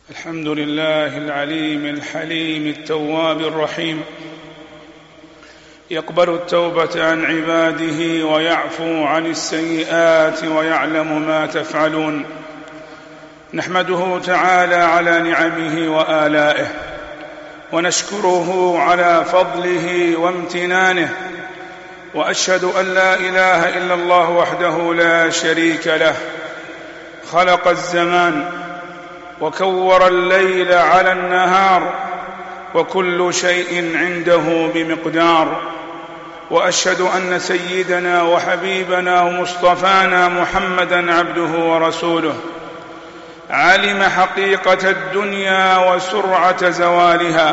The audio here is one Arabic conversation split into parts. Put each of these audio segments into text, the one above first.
الحمد لله العليم الحليم التواب الرحيم، يقبل التوبة عن عباده ويعفو عن السيئات ويعلم ما تفعلون. نحمده تعالى على نعمه وآلائه، ونشكره على فضله وامتنانه، وأشهد أن لا إله إلا الله وحده لا شريك له، خلق الزمان وكور الليل على النهار، وكل شيء عنده بمقدار. وأشهد أن سيدنا وحبيبنا ومصطفانا محمدًا عبده ورسوله، علم حقيقة الدنيا وسرعة زوالها،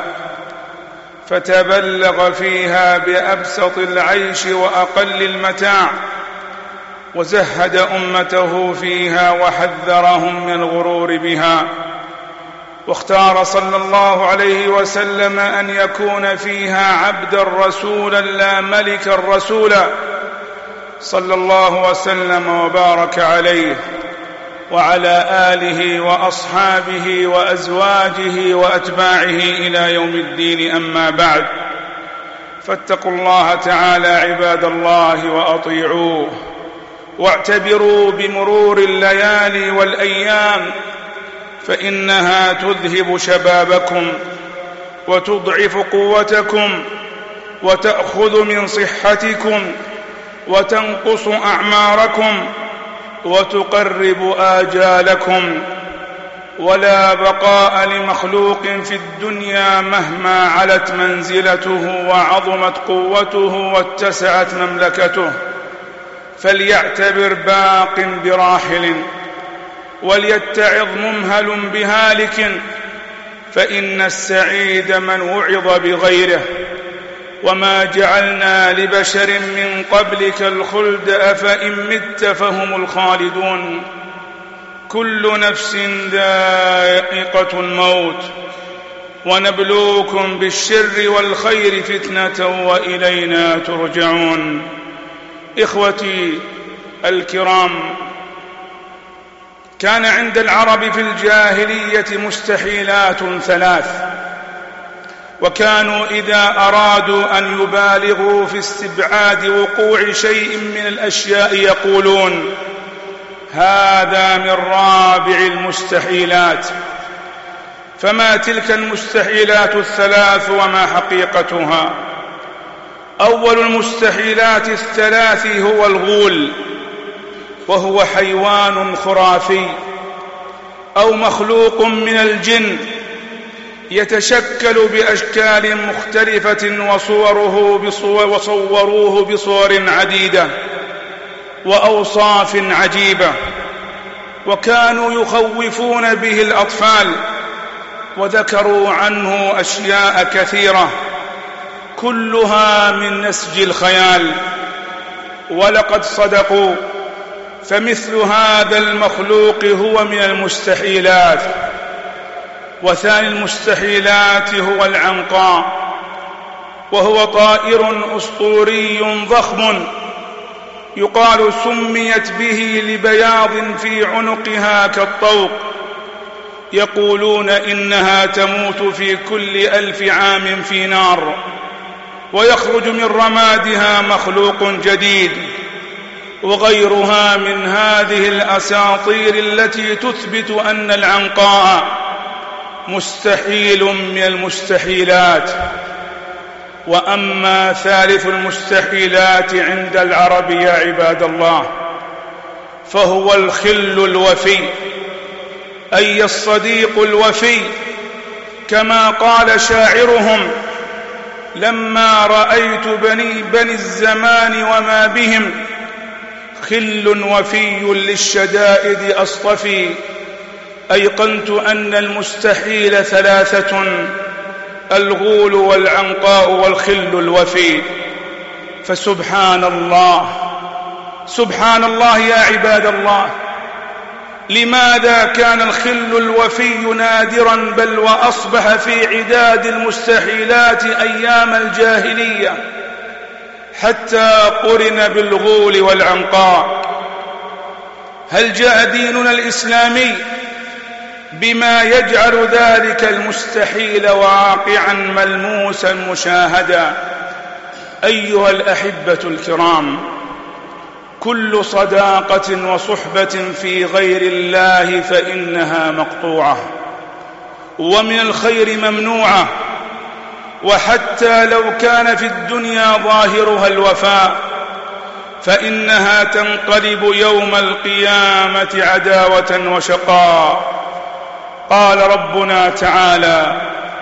فتبلغ فيها بأبسط العيش وأقل المتاع، وزهد أمته فيها وحذرهم من الغرور بها. واختار صلى الله عليه وسلم أن يكون فيها عبدا رسولا لا ملكا رسولا، صلى الله وسلم وبارك عليه وعلى آله وأصحابه وأزواجه وأتباعه إلى يوم الدين. أما بعد، فاتقوا الله تعالى عباد الله وأطيعوه، واعتبروا بمرور الليالي والأيام، فإنها تذهب شبابكم وتضعف قوتكم وتأخذ من صحتكم وتنقص أعماركم وتقرب آجالكم. ولا بقاء لمخلوق في الدنيا مهما علت منزلته وعظمت قوته واتسعت مملكته، فليعتبر باق براحل، وليتعظ ممهل بهالك، فإن السعيد من وعظ بغيره. وما جعلنا لبشر من قبلك الخلد أفإن مت فهم الخالدون، كل نفس ذائقة الموت، ونبلوكم بالشر والخير فتنة وإلينا ترجعون. إخوتي الكرام، كان عند العرب في الجاهلية مستحيلات ثلاث، وكانوا إذا أرادوا أن يبالغوا في استبعاد وقوع شيء من الأشياء يقولون: هذا من رابع المستحيلات. فما تلك المستحيلات الثلاث وما حقيقتها؟ أول المستحيلات الثلاث هو الغول، وهو حيوان خرافي أو مخلوق من الجن، يتشكل بأشكال مختلفة وصوروه بصور عديدة وأوصاف عجيبة، وكانوا يخوفون به الأطفال، وذكروا عنه أشياء كثيرة كلها من نسج الخيال، ولقد صدقوا. فمثل هذا المخلوق هو من المستحيلات. وثاني المستحيلات هو العنقاء، وهو طائر أسطوري ضخم، يقال سميت به لبياض في عنقها كالطوق، يقولون إنها تموت في كل 1000 عام في نار، ويخرج من رمادها مخلوق جديد. وغيرها من هذه الأساطير التي تثبت أن العنقاء مستحيل من المستحيلات. وأما ثالث المستحيلات عند العرب يا عباد الله، فهو الخل الوفي، أي الصديق الوفي، كما قال شاعرهم: لما رأيت بني الزمان وما بهم، خل وفي للشدائد أصطفي، أيقنت أن المستحيل ثلاثة: الغول والعنقاء والخل الوفي. فسبحان الله، سبحان الله يا عباد الله، لماذا كان الخل الوفي نادرا، بل وأصبح في عداد المستحيلات أيام الجاهلية، حتى قرن بالغول والعنقاء؟ هل جاء ديننا الإسلامي بما يجعل ذلك المستحيل واقعا ملموسا مشاهدا. أيها الأحبة الكرام، كل صداقة وصحبة في غير الله فإنها مقطوعة ومن الخير ممنوعة، وحتى لو كان في الدنيا ظاهرها الوفاء فإنها تنقلب يوم القيامة عداوة وشقاء. قال ربنا تعالى: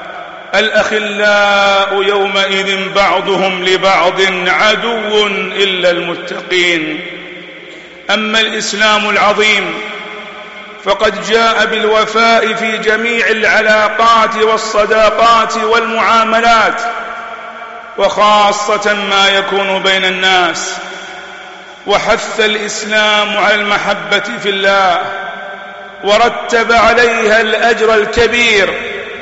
الأخلاء يومئذ بعضهم لبعض عدو إلا المتقين. أما الإسلام العظيم فقد جاء بالوفاء في جميع العلاقات والصداقات والمعاملات، وخاصة ما يكون بين الناس، وحث الإسلام على المحبة في الله ورتب عليها الأجر الكبير.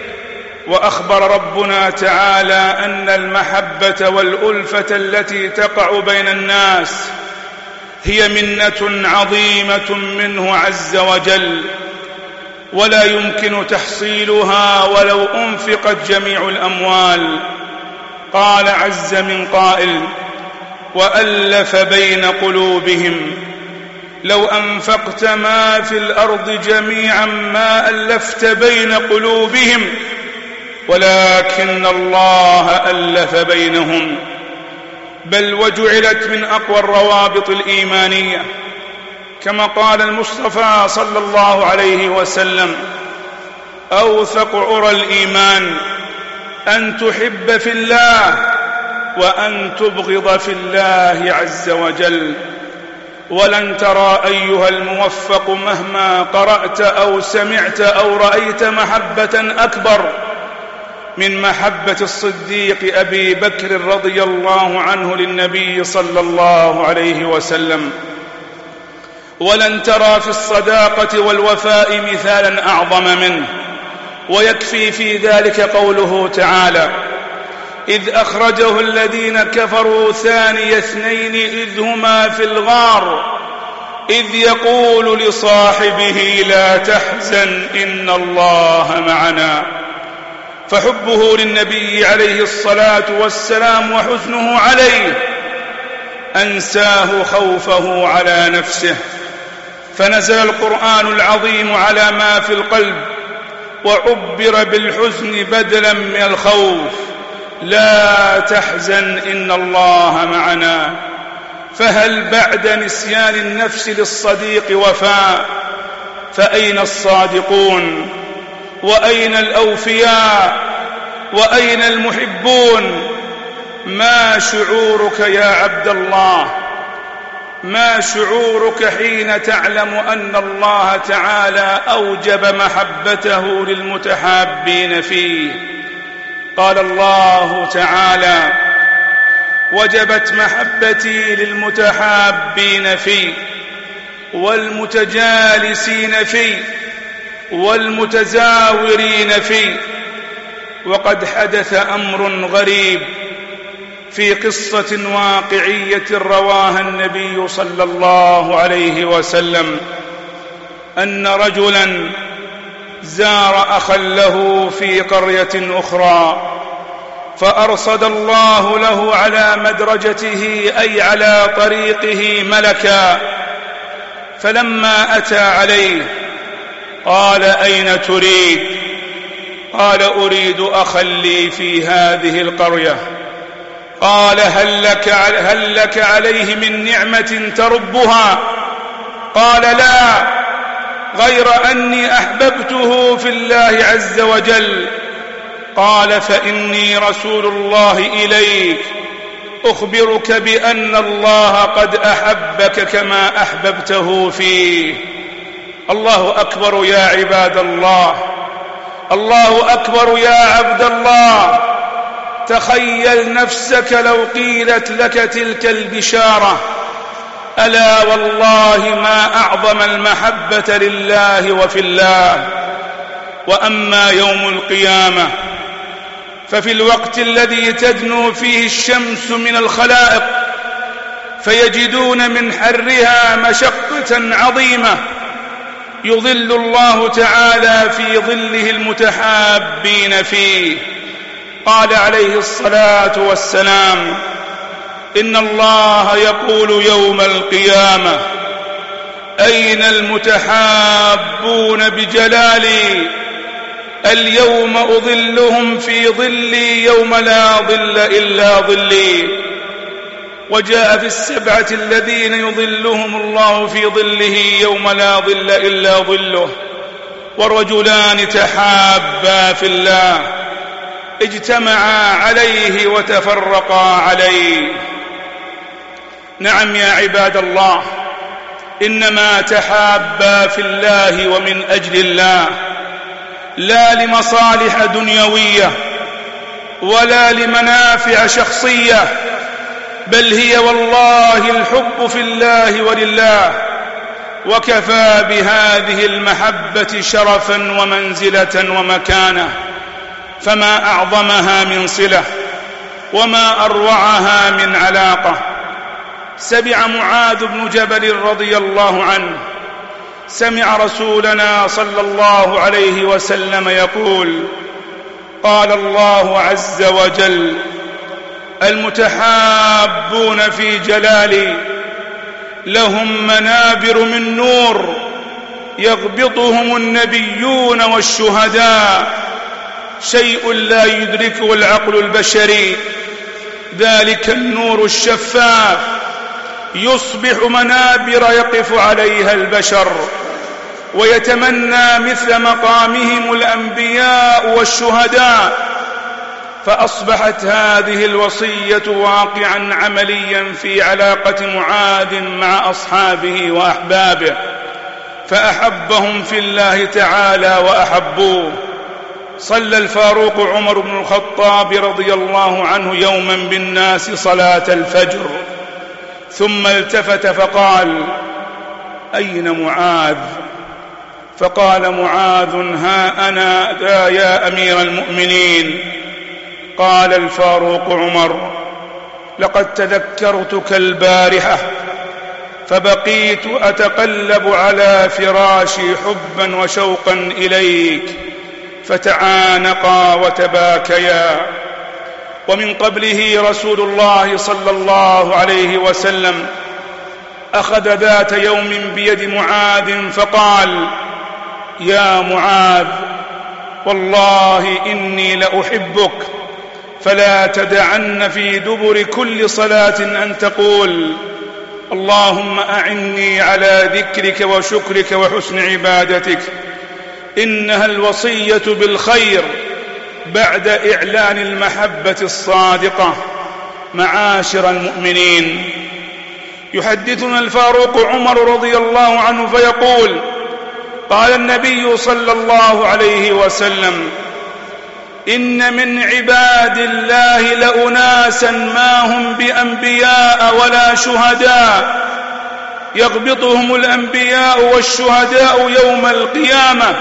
وأخبر ربنا تعالى أن المحبة والألفة التي تقع بين الناس هي منة عظيمة منه عز وجل، ولا يمكن تحصيلها ولو أنفقت جميع الأموال. قال عز من قائل: وألف بين قلوبهم لو أنفقت ما في الأرض جميعا ما ألفت بين قلوبهم ولكن الله ألف بينهم. بل وجعلت من أقوى الروابط الإيمانية، كما قال المصطفى صلى الله عليه وسلم: أوثق عرى الإيمان أن تحب في الله وأن تبغض في الله عز وجل. ولن ترى أيها الموفق مهما قرأت أو سمعت أو رأيت محبة أكبر من محبة الصديق أبي بكر رضي الله عنه للنبي صلى الله عليه وسلم. ولن ترى في الصداقة والوفاء مثالا أعظم منه، ويكفي في ذلك قوله تعالى: إذ أخرجه الذين كفروا ثاني اثنين إذ هما في الغار إذ يقول لصاحبه لا تحزن إن الله معنا. فحبه للنبي عليه الصلاة والسلام وحزنه عليه أنساه خوفه على نفسه، فنزل القرآن العظيم على ما في القلب وعبر بالحزن بدلا من الخوف: لا تحزن إن الله معنا. فهل بعد نسيان النفس للصديق وفاء؟ فأين الصادقون؟ وأين الأوفياء؟ وأين المحبون؟ ما شعورك يا عبد الله؟ ما شعورك حين تعلم أن الله تعالى أوجب محبته للمتحابين فيه؟ قال الله تعالى: وجبت محبتي للمتحابين فيه والمتجالسين فيه والمتزاورين فيه. وقد حدث أمر غريب في قصة واقعية رواها النبي صلى الله عليه وسلم، أن رجلا زار أخا له في قرية أخرى، فأرصد الله له على مدرجته أي على طريقه ملكا، فلما أتى عليه قال: أين تريد؟ قال: أريد أخا لي في هذه القرية. قال: هل لك عليه من نعمة تربها؟ قال: لا، غير أني أحببته في الله عز وجل. قال: فإني رسول الله إليك أخبرك بأن الله قد أحبك كما أحببته فيه. الله أكبر يا عباد الله، الله أكبر يا عبد الله. تخيل نفسك لو قيلت لك تلك البشارة. ألا والله ما أعظم المحبة لله وفي الله. وأما يوم القيامة ففي الوقت الذي تدنو فيه الشمس من الخلائق فيجدون من حرها مشقة عظيمة، يظل الله تعالى في ظله المتحابين فيه. قال عليه الصلاة والسلام: إن الله يقول يوم القيامة: أين المتحابون بجلالي؟ اليوم أظلهم في ظلي يوم لا ظل إلا ظلي. وجاء في السبعة الذين يظلهم الله في ظله يوم لا ظل إلا ظله: ورجلان تحابا في الله اجتمعا عليه وتفرقا عليه. نعم يا عباد الله، إنما تحابا في الله ومن أجل الله، لا لمصالح دنيوية ولا لمنافع شخصية، بل هي والله الحب في الله ولله. وكفى بهذه المحبة شرفا ومنزلة ومكانة، فما أعظمها من صلة وما أروعها من علاقة. سمع معاذ بن جبل رضي الله عنه سمع رسولنا صلى الله عليه وسلم يقول: قال الله عز وجل: المتحابون في جلالي لهم منابر من نور يغبطهم النبيون والشهداء، شيء لا يدركه العقل البشري، ذلك النور الشفاف يصبح منابر يقف عليها البشر ويتمنى مثل مقامهم الأنبياء والشهداء. فأصبحت هذه الوصية واقعا عمليا في علاقة معاذ مع أصحابه وأحبابه، فأحبهم في الله تعالى وأحبوه. صلى الفاروق عمر بن الخطاب رضي الله عنه يوما بالناس صلاة الفجر، ثم التفت فقال: أين معاذ؟ فقال معاذ: ها أنا ذا يا أمير المؤمنين. قال الفاروق عمر: لقد تذكرتك البارحة فبقيت أتقلب على فراشي حبا وشوقا إليك، فتعانقا وتباكيا. ومن قبله رسول الله صلى الله عليه وسلم أخذ ذات يوم بيد معاذ فقال: يا معاذ، والله إني لأحبك، فلا تدعن في دبر كل صلاة أن تقول: اللهم أعني على ذكرك وشكرك وحسن عبادتك. إنها الوصية بالخير بعد إعلان المحبة الصادقة. معاشر المؤمنين، يحدثنا الفاروق عمر رضي الله عنه فيقول: قال النبي صلى الله عليه وسلم: إن من عباد الله لأناسا ما هم بأنبياء ولا شهداء، يغبطهم الأنبياء والشهداء يوم القيامة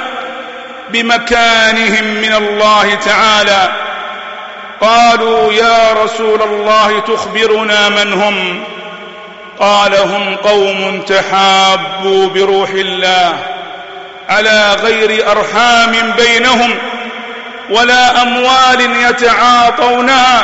بمكانهم من الله تعالى. قالوا: يا رسول الله تخبرنا من هم؟ قال: هم قوم تحابوا بروح الله على غير أرحام بينهم ولا أموال يتعاطونها،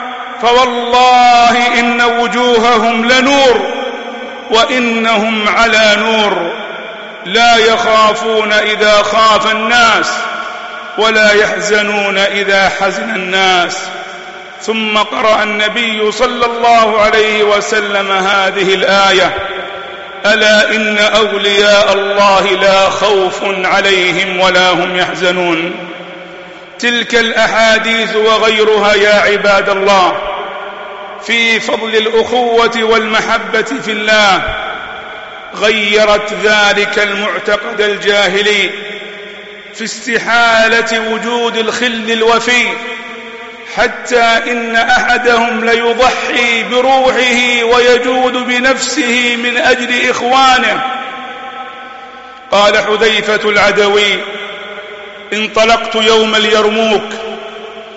فوالله إن وجوههم لنور وإنهم على نور، لا يخافون إذا خاف الناس ولا يحزنون إذا حزن الناس. ثم قرأ النبي صلى الله عليه وسلم هذه الآية: ألا إن أولياء الله لا خوف عليهم ولا هم يحزنون. تلك الأحاديث وغيرها يا عباد الله في فضل الأخوة والمحبة في الله غيرت ذلك المعتقد الجاهلي في استحالة وجود الخل الوفي، حتى إن أحدهم ليضحي بروحه ويجود بنفسه من أجل إخوانه. قال حذيفة العدوي: انطلقت يوم اليرموك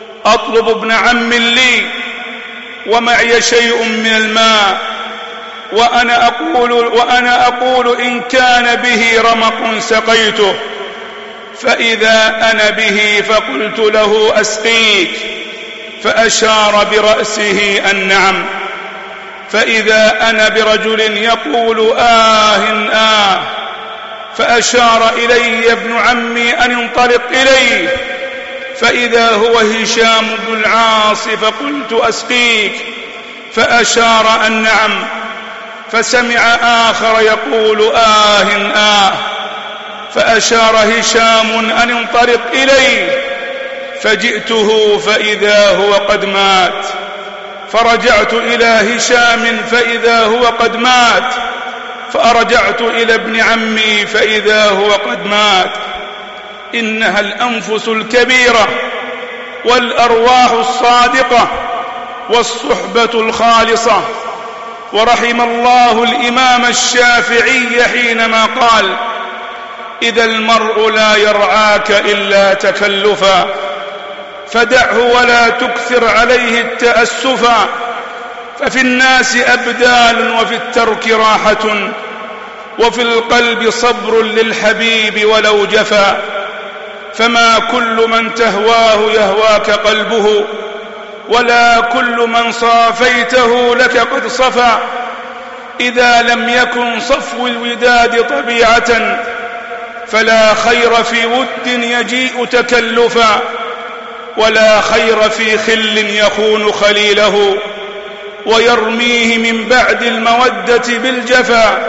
أطلب ابن عم لي ومعي شيء من الماء، وأنا أقول إن كان به رمق سقيته، فإذا أنا به فقلت له أسقيك، فأشار برأسه النعم. فإذا أنا برجل يقول آه، فأشار إلي ابن عمي أن انطلق إليه، فإذا هو هشام بن العاص، فقلت أسقيك، فأشار النعم. فسمع آخر يقول آه، فأشار هشام أن انطلق إليه، فجئته فإذا هو قد مات، فرجعت إلى هشام فإذا هو قد مات، فأرجعت إلى ابن عمي فإذا هو قد مات. إنها الأنفس الكبيرة والأرواح الصادقة والصحبة الخالصة. ورحم الله الإمام الشافعي حينما قال: إذا المرء لا يرعاك إلا تكلفا فدعه ولا تكثر عليه التأسفا، ففي الناس أبدال وفي الترك راحة، وفي القلب صبر للحبيب ولو جفا، فما كل من تهواه يهواك قلبه، ولا كل من صافيته لك قد صفا. إذا لم يكن صفو الوداد طبيعة فلا خير في ود يجيء تكلفا، ولا خير في خل يخون خليله ويرميه من بعد المودة بالجفا.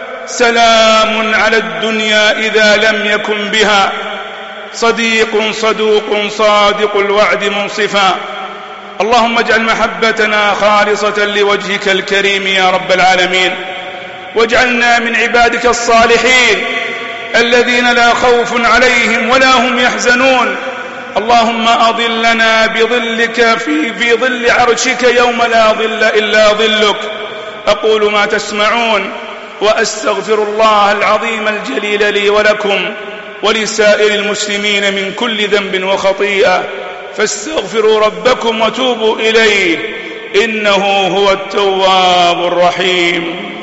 سلام على الدنيا إذا لم يكن بها صديق صدوق صادق الوعد منصفا. اللهم اجعل محبتنا خالصة لوجهك الكريم يا رب العالمين، واجعلنا من عبادك الصالحين الذين لا خوف عليهم ولا هم يحزنون. اللهم أظلنا بظلك في ظل عرشك يوم لا ظل إلا ظلك. أقول ما تسمعون وأستغفر الله العظيم الجليل لي ولكم ولسائر المسلمين من كل ذنب وخطيئة، فاستغفروا ربكم وتوبوا إليه إنه هو التواب الرحيم.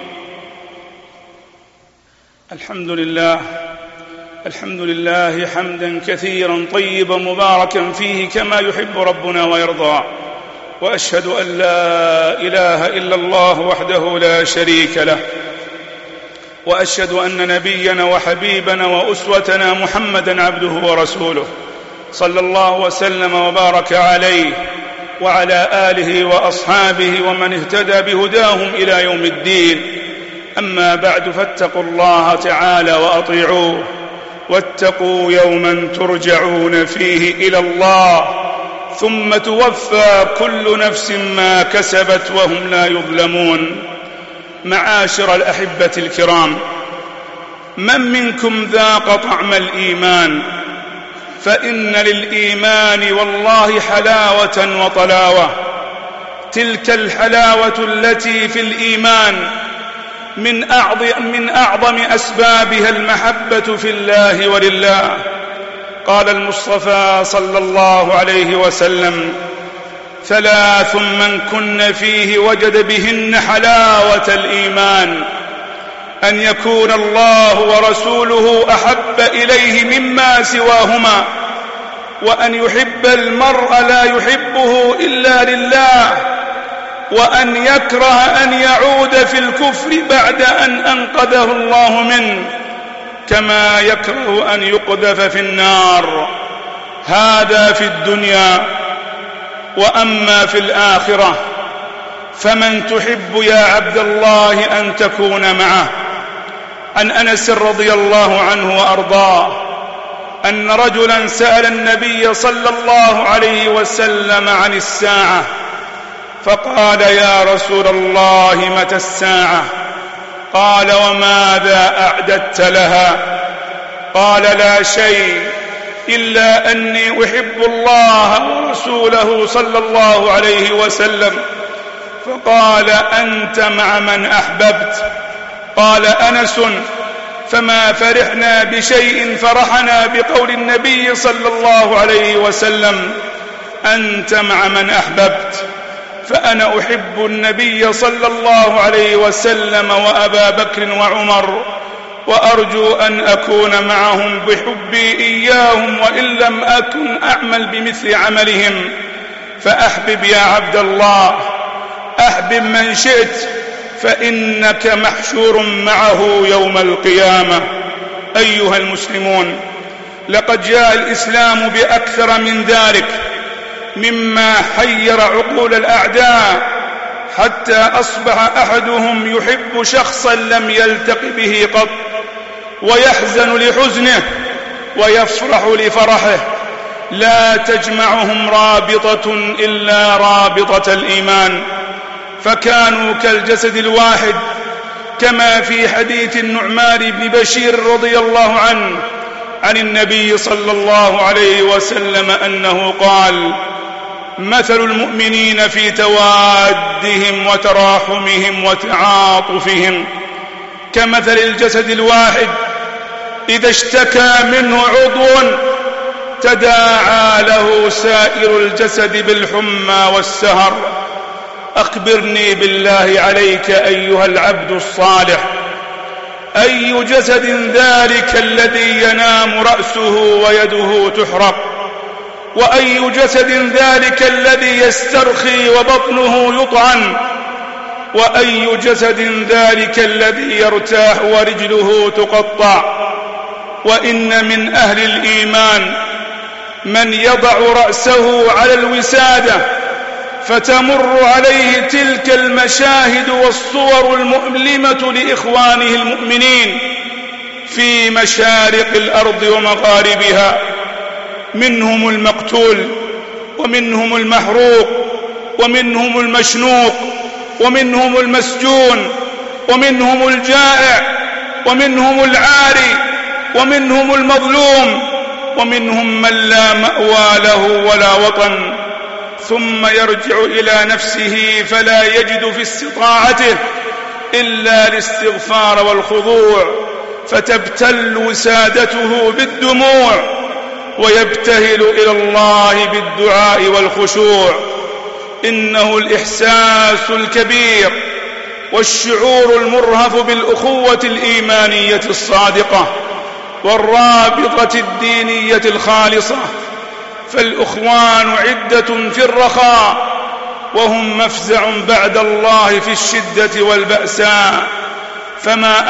الحمد لله حمدا كثيرا طيبا مباركا فيه كما يحب ربنا ويرضى، وأشهد أن لا إله إلا الله وحده لا شريك له، وأشهد أن نبينا وحبيبنا وأسوتنا محمدا عبده ورسوله، صلى الله وسلم وبارك عليه وعلى آله وأصحابه ومن اهتدى بهداهم إلى يوم الدين. أما بعد، فاتقوا الله تعالى وأطيعوه، واتقوا يوما ترجعون فيه إلى الله ثم توفى كل نفس ما كسبت وهم لا يظلمون. معاشر الأحبة الكرام، من منكم ذاق طعم الإيمان؟ فإن للإيمان والله حلاوة وطلاوة. تلك الحلاوة التي في الإيمان من أعظم أسبابها المحبة في الله ولله. قال المصطفى صلى الله عليه وسلم: ثلاث من كن فيه وجد بهن حلاوة الإيمان: أن يكون الله ورسوله أحب إليه مما سواهما، وأن يحب المرء لا يحبه إلا لله، وأن يكره أن يعود في الكفر بعد أن أنقذه الله منه، كما يكره أن يقذف في النار. هذا في الدنيا. وأما في الآخرة فمن تحب يا عبد الله أن تكون معه. عن أنس رضي الله عنه وأرضاه أن رجلا سأل النبي صلى الله عليه وسلم عن الساعة، فقال: يا رسول الله متى الساعة؟ قال: وماذا أعددت لها؟ قال: لا شيء إلا أني أحب الله ورسوله صلى الله عليه وسلم. فقال: أنت مع من أحببت. قال أنس: فما فرحنا بشيء فرحنا بقول النبي صلى الله عليه وسلم: أنت مع من أحببت. فأنا أحب النبي صلى الله عليه وسلم وأبا بكر وعمر، وأرجو أن أكون معهم بحبي إياهم وإن لم أكن أعمل بمثل عملهم. فأحبب يا عبد الله، أحبب من شئت، فإنك محشور معه يوم القيامة. أيها المسلمون، لقد جاء الإسلام بأكثر من ذلك مما حير عقول الأعداء، حتى أصبح أحدهم يحب شخصا لم يلتق به قط، ويحزن لحزنه ويفرح لفرحه، لا تجمعهم رابطة إلا رابطة الإيمان، فكانوا كالجسد الواحد، كما في حديث النعمان بن بشير رضي الله عنه عن النبي صلى الله عليه وسلم أنه قال: مثل المؤمنين في توادهم وتراحمهم وتعاطفهم كمثل الجسد الواحد إذا اشتكى منه عضو تداعى له سائر الجسد بالحمى والسهر. أخبرني بالله عليك أيها العبد الصالح، أي جسد ذلك الذي ينام رأسه ويده تحرق؟ وأي جسد ذلك الذي يسترخي وبطنه يطعن؟ وأي جسد ذلك الذي يرتاح ورجله تقطع؟ وإن من أهل الإيمان من يضع رأسه على الوسادة فتمر عليه تلك المشاهد والصور المؤلمة لإخوانه المؤمنين في مشارق الأرض ومغاربها، منهم المقتول ومنهم المحروق ومنهم المشنوق ومنهم المسجون ومنهم الجائع ومنهم العاري ومنهم المظلوم ومنهم من لا مأوى له ولا وطن، ثم يرجع إلى نفسه فلا يجد في استطاعته إلا الاستغفار والخضوع، فتبتل وسادته بالدموع ويبتهل إلى الله بالدعاء والخشوع. إنه الإحساس الكبير والشعور المرهف بالأخوة الإيمانية الصادقة والرابطة الدينية الخالصة، فالإخوان عدة في الرخاء وهم مفزع بعد الله في الشدة والبأساء. فما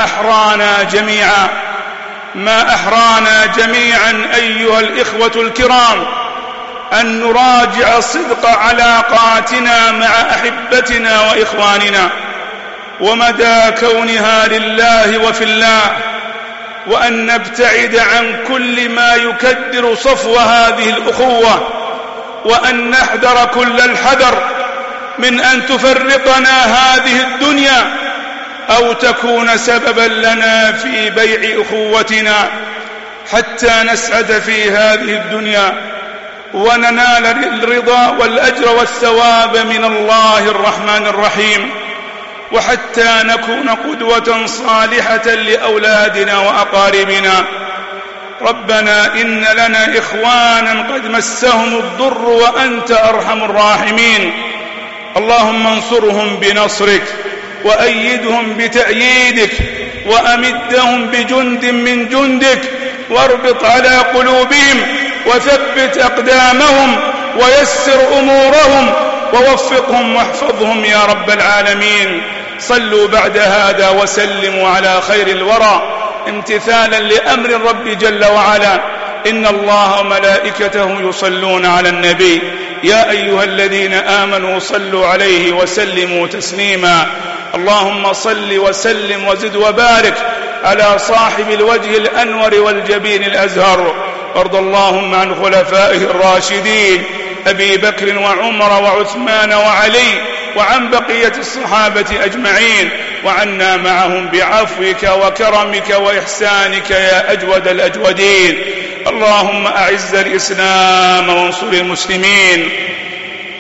أحرانا جميعا أيها الإخوة الكرام أن نراجع صدق علاقاتنا مع أحبتنا وإخواننا ومدى كونها لله وفي الله، وأن نبتعد عن كل ما يكدر صفو هذه الأخوة، وأن نحذر كل الحذر من أن تفرقنا هذه الدنيا أو تكون سببا لنا في بيع أخوتنا، حتى نسعد في هذه الدنيا وننال الرضا والأجر والثواب من الله الرحمن الرحيم، وحتى نكون قدوة صالحة لأولادنا وأقاربنا. ربنا إن لنا إخوانا قد مسهم الضر وأنت أرحم الراحمين، اللهم انصرهم بنصرك وأيدهم بتأييدك وأمدهم بجند من جندك، واربط على قلوبهم وثبت أقدامهم ويسر أمورهم ووفقهم واحفظهم يا رب العالمين. صلوا بعد هذا وسلموا على خير الورى امتثالا لأمر الرب جل وعلا. إن الله وملائكته يصلون على النبي يا أيها الذين آمنوا صلوا عليه وسلموا تسليما. اللهم صل وسلم وزد وبارك على صاحب الوجه الأنور والجبين الأزهر. وارض اللهم عن خلفائه الراشدين أبي بكر وعمر وعثمان وعلي وعن بقية الصحابة أجمعين، وعنا معهم بعفوك وكرمك وإحسانك يا أجود الأجودين. اللهم أعز الإسلام وانصر المسلمين،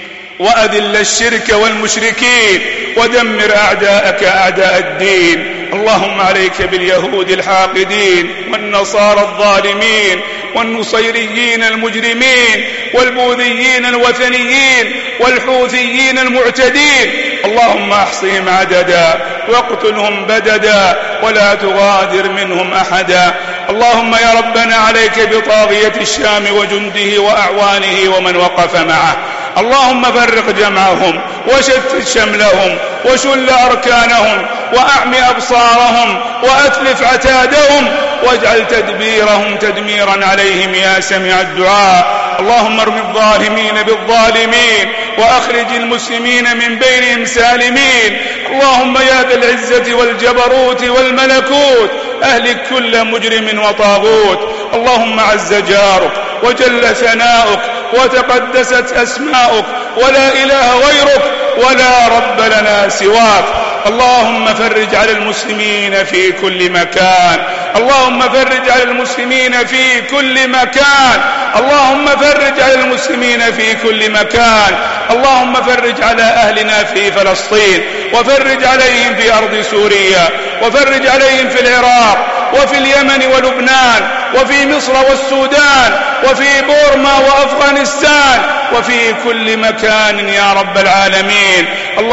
وأذل الشرك والمشركين، ودمر أعداءك أعداء الدين. اللهم عليك باليهود الحاقدين والنصارى الظالمين والنصيريين المجرمين والبوذيين الوثنيين والحوثيين المعتدين، اللهم احصهم عددا واقتلهم بددا ولا تغادر منهم أحدا. اللهم يا ربنا عليك بطاغية الشام وجنده وأعوانه ومن وقف معه، اللهم فرق جمعهم وشتت شملهم وشل أركانهم وأعم أبصارهم وأتلف عتادهم واجعل تدبيرهم تدميرا عليهم يا سميع الدعاء. اللهم ارم الظالمين بالظالمين وأخرج المسلمين من بينهم سالمين. اللهم يا ذا العزة والجبروت والملكوت أهلك كل مجرم وطاغوت. اللهم عز جارك وجل ثناؤك وتقدست أسماؤك ولا إله غيرك ولا رب لنا سواك. اللهم فرج على المسلمين في كل مكان، اللهم فرج على المسلمين في كل مكان، اللهم فرج على المسلمين في كل مكان. اللهم فرج على أهلنا في فلسطين وفرج عليهم في أرض سوريا وفرج عليهم في العراق وفي اليمن ولبنان وفي مصر والسودان وفي بورما وأفغانستان وفي كل مكان يا رب العالمين.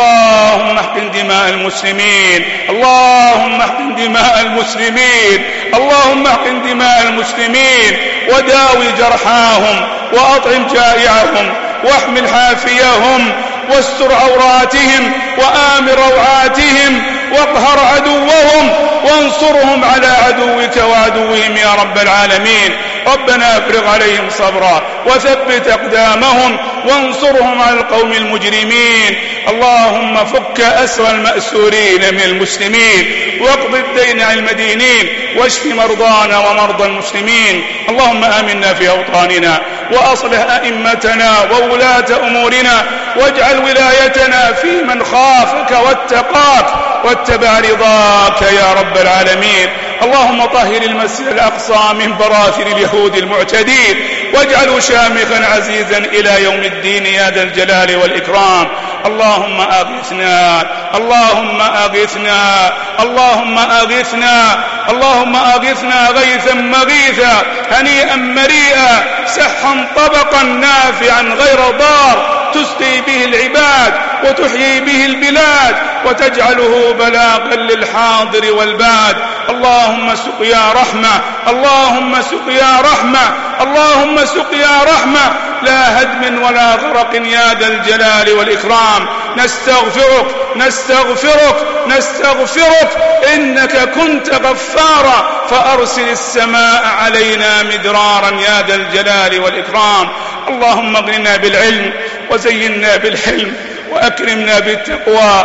اللهم احقن دماء المسلمين، اللهم احقن دماء المسلمين، اللهم احقن دماء المسلمين وداوي جرحاهم وأطعم جائعهم واحمل حافيهم واستر عوراتهم وآمن روعاتهم واقهر عدوهم وانصرهم على عدوك وعدوهم يا رب العالمين. ربنا افرغ عليهم صبرا وثبت أقدامهم وانصرهم على القوم المجرمين. اللهم فك أسر المأسورين من المسلمين واقض الدين عن المدينين واشف مرضانا ومرضى المسلمين. اللهم آمنا في أوطاننا وأصلح أئمتنا وولاة أمورنا واجعل ولايتنا في من خافك واتقاك واتبع رضاك يا رب العالمين. اللهم طهر المسجد الأقصى من براثن اليهود المعتدين واجعله شامخا عزيزا إلى يوم الدين يا ذا الجلال والإكرام. اللهم أغثنا، اللهم أغثنا، اللهم أغثنا، اللهم أغثنا غيثا مغيثا هنيئا مريئا سحا طبقا نافعا غير ضار تسقي به العباد وتحيي به البلاد وتجعله بلاغا للحاضر والباد. اللهم سقيا رحمة، اللهم سقيا رحمة، اللهم سقيا رحمة لا هدم ولا غرق يا ذا الجلال والإكرام. نستغفرك نستغفرك نستغفرك إنك كنت غفارا فأرسل السماء علينا مدرارا يا ذا الجلال والإكرام. اللهم اغننا بالعلم وزينا بالحلم وأكرمنا بالتقوى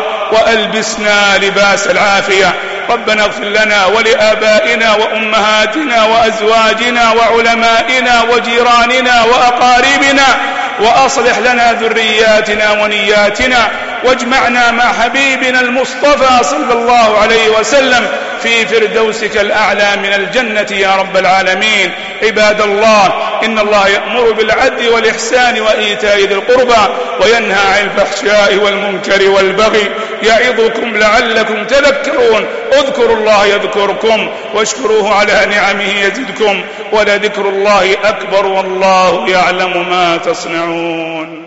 وألبسنا لباس العافية. ربنا اغفر لنا ولآبائنا وأمهاتنا وأزواجنا وعلمائنا وجيراننا وأقاربنا وأصلح لنا ذرياتنا ونياتنا واجمعنا مع حبيبنا المصطفى صلى الله عليه وسلم في فردوسك الأعلى من الجنة يا رب العالمين. عباد الله، إن الله يأمر بالعدل والإحسان وإيتاء ذي القربى وينهى عن الفحشاء والمنكر والبغي يعظكم لعلكم تذكرون. اذكروا الله يذكركم واشكروه على نعمه يزدكم ولذكر الله أكبر والله يعلم ما تصنعون.